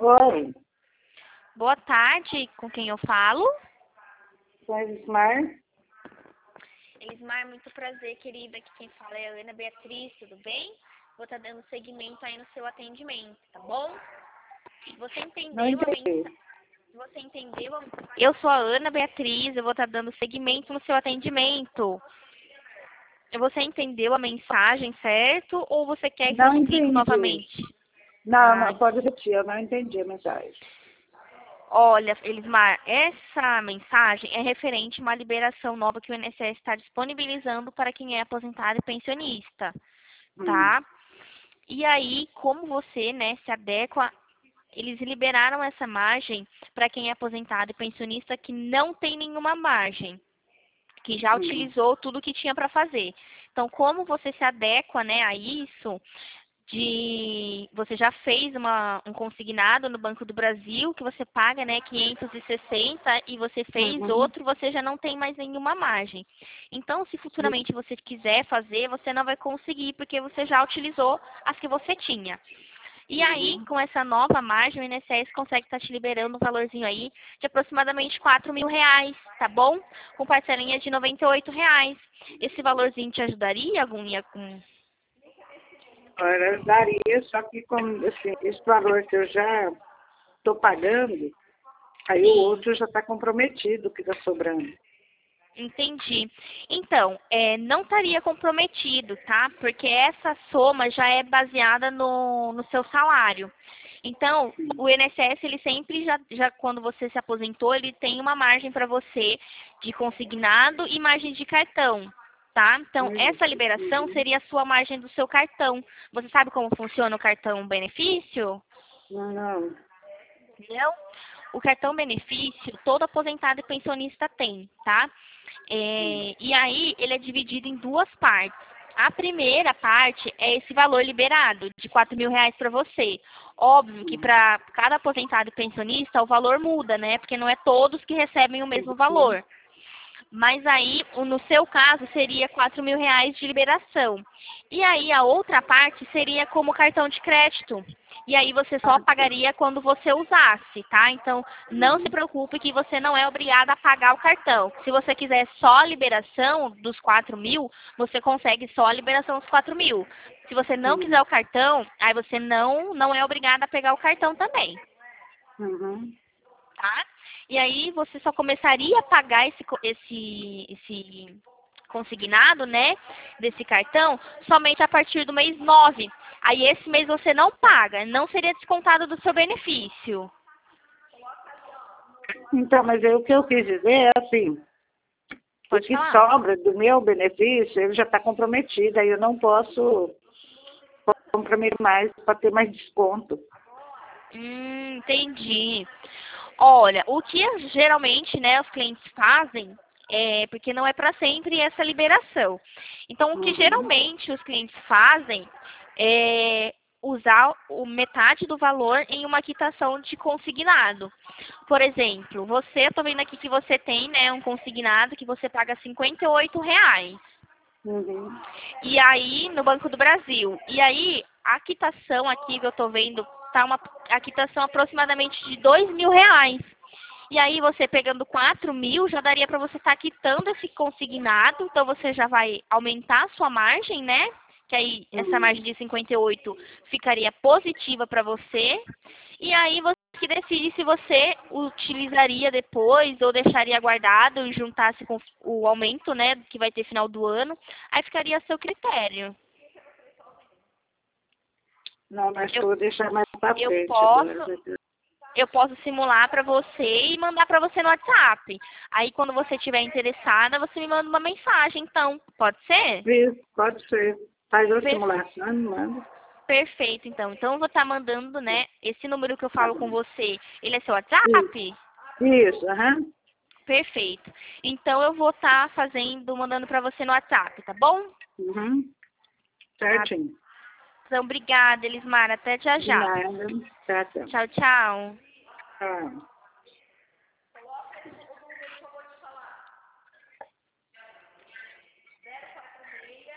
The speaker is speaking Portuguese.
Oi, Boa tarde, com quem eu falo? com Elismar. Elismar, muito prazer, querida. Aqui quem fala é a Ana Beatriz, tudo bem? Vou estar dando seguimento aí no seu atendimento, tá bom? Você Não entendeu a entendi. mensagem? Você entendeu? Eu sou a Ana Beatriz, eu vou estar dando seguimento no seu atendimento. Você entendeu a mensagem, certo? Ou você quer que eu Não explique entendi. novamente? Não, Ah, não, pode repetir, eu não entendi a mensagem. olha, Elismar, essa mensagem é referente a uma liberação nova que o INSS está disponibilizando para quem é aposentado e pensionista, Hum, tá? E aí, como você, né, se adequa, eles liberaram essa margem para quem é aposentado e pensionista que não tem nenhuma margem, que já hum, utilizou tudo que tinha para fazer. Então, como você se adequa, né, a isso, você já fez um consignado no Banco do Brasil que você paga, né, 560 e você fez uhum. outro, você já não tem mais nenhuma margem. Então, se futuramente você quiser fazer, você não vai conseguir porque você já utilizou as que você tinha. E aí, Uhum. com essa nova margem, o INSS consegue estar te liberando um valorzinho aí de aproximadamente R$ 4.000, tá bom? Com parcelinha de R$ 98. Esse valorzinho te ajudaria algum? Agora daria, só que como assim, esse valor que eu já estou pagando, aí o Sim. outro já está comprometido que está sobrando. Entendi. Então, não estaria comprometido, tá? Porque essa soma já é baseada no seu salário. Então, o INSS, ele sempre já quando você se aposentou, ele tem uma margem para você de consignado e margem de cartão, tá? Então, essa Isso. liberação Uhum. seria a sua margem do seu cartão. Você sabe como funciona o cartão benefício? Não, não. Não? O cartão benefício, todo aposentado e pensionista tem, tá? E aí, ele é dividido em duas partes. A primeira parte é esse valor liberado, de R$ 4.000 para você. Óbvio que para cada aposentado e pensionista, o valor muda, né? Porque não é todos que recebem o mesmo Uhum. valor. Mas aí, no seu caso, seria R$ 4.000 de liberação. E aí, a outra parte seria como cartão de crédito. E aí, você só Ah, tá. pagaria quando você usasse, tá? Então, não se Uhum. preocupe que você não é obrigada a pagar o cartão. Se você quiser só a liberação dos 4.000, você consegue só a liberação dos 4.000. Se você não quiser Uhum. o cartão, aí você não é obrigada a pegar o cartão também, Uhum. tá? E aí você só começaria a pagar esse consignado, né, desse cartão, somente a partir do mês 9. Aí esse mês você não paga, não seria descontado do seu benefício. Então, mas aí o que eu quis dizer é assim, o Pode que falar. sobra do meu benefício, ele já está comprometido, aí eu não posso comprometer mais para ter mais desconto. Entendi. Olha, o que geralmente, né, os clientes fazem porque não é para sempre essa liberação. Então, o que Uhum. geralmente os clientes fazem é usar metade do valor em uma quitação de consignado. Por exemplo, eu tô vendo aqui que você tem, né, um consignado que você paga R$ 58. Uhum. E aí, no Banco do Brasil. E aí, a quitação aqui que eu tô vendo, a quitação aproximadamente de R$ 2.000. E aí, você pegando 4.000, já daria para você estar quitando esse consignado. Então, você já vai aumentar a sua margem, né? Que aí, essa Uhum. margem de 58 ficaria positiva para você. E aí, você que decide se você utilizaria depois ou deixaria guardado e juntasse com o aumento, né, que vai ter final do ano. Aí ficaria a seu critério. Não, mas que Eu, eu vou deixar mais para eu frente agora. posso eu posso simular para você e mandar para você no WhatsApp. Aí, quando você estiver interessada, você me manda uma mensagem, então. Pode ser? Isso, pode ser. Faz a Per- simulação, me manda. Perfeito, então. Então, eu vou estar mandando, né, esse número que eu Tá falo com bom. você. Ele é seu Isso, WhatsApp? isso, aham. Perfeito. Então, eu vou estar mandando para você no WhatsApp, tá bom? Uhum. Ah, Certinho. então, obrigada, Elismar. Até já De já. nada. Tá, tá. Tchau, tchau. Tchau.